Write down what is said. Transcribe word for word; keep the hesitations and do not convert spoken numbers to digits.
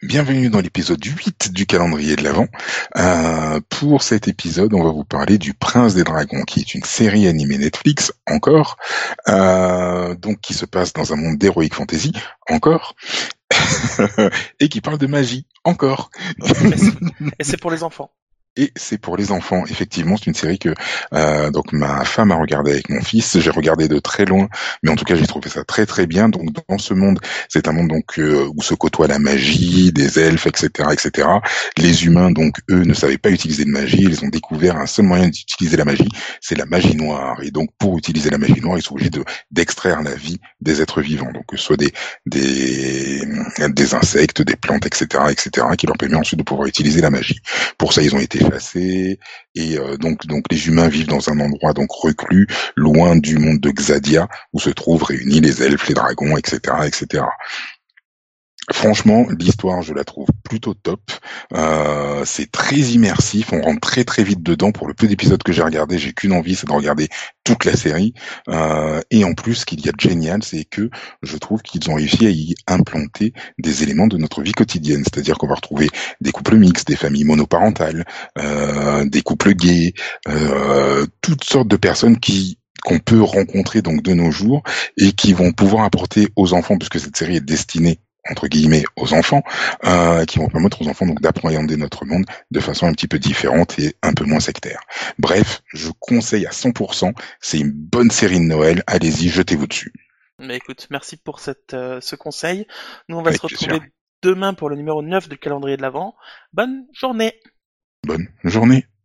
Bienvenue dans l'épisode huit du calendrier de l'Avent. Euh, pour cet épisode, on va vous parler du Prince des Dragons, qui est une série animée Netflix, encore, euh, donc qui se passe dans un monde d'heroic fantasy, encore, et qui parle de magie, encore. Et c'est, et c'est pour les enfants. Et c'est pour les enfants, effectivement, c'est une série que euh, donc ma femme a regardé avec mon fils. J'ai regardé de très loin, mais en tout cas j'ai trouvé ça très très bien. Donc dans ce monde, c'est un monde donc euh, où se côtoie la magie, des elfes, et cetera, et cetera. Les humains donc eux ne savaient pas utiliser de magie. Ils ont découvert un seul moyen d'utiliser la magie, c'est la magie noire. Et donc pour utiliser la magie noire, ils sont obligés de d'extraire la vie des êtres vivants, donc que ce soit des des des insectes, des plantes, et cetera, et cetera, qui leur permet ensuite de pouvoir utiliser la magie. Pour ça, ils ont été chassés et euh, donc donc les humains vivent dans un endroit donc reclus, loin du monde de Xadia, où se trouvent réunis les elfes, les dragons, et cetera, et cetera. Franchement, l'histoire, je la trouve plutôt top. Euh, c'est très immersif, on rentre très très vite dedans. Pour le peu d'épisodes que j'ai regardé, j'ai qu'une envie, c'est de regarder toute la série. Euh, et en plus, ce qu'il y a de génial, c'est que je trouve qu'ils ont réussi à y implanter des éléments de notre vie quotidienne. C'est-à-dire qu'on va retrouver des couples mixtes, des familles monoparentales, euh, des couples gays, euh, toutes sortes de personnes qui qu'on peut rencontrer donc de nos jours et qui vont pouvoir apporter aux enfants, puisque cette série est destinée entre guillemets aux enfants, euh, qui vont permettre aux enfants donc d'appréhender notre monde de façon un petit peu différente et un peu moins sectaire. Bref, je conseille à cent pour cent, c'est une bonne série de Noël, allez-y, jetez-vous dessus. Mais écoute, merci pour cette, euh, ce conseil. Nous, on va se Avec plaisir. retrouver demain pour le numéro neuf du calendrier de l'Avent. Bonne journée! Bonne journée.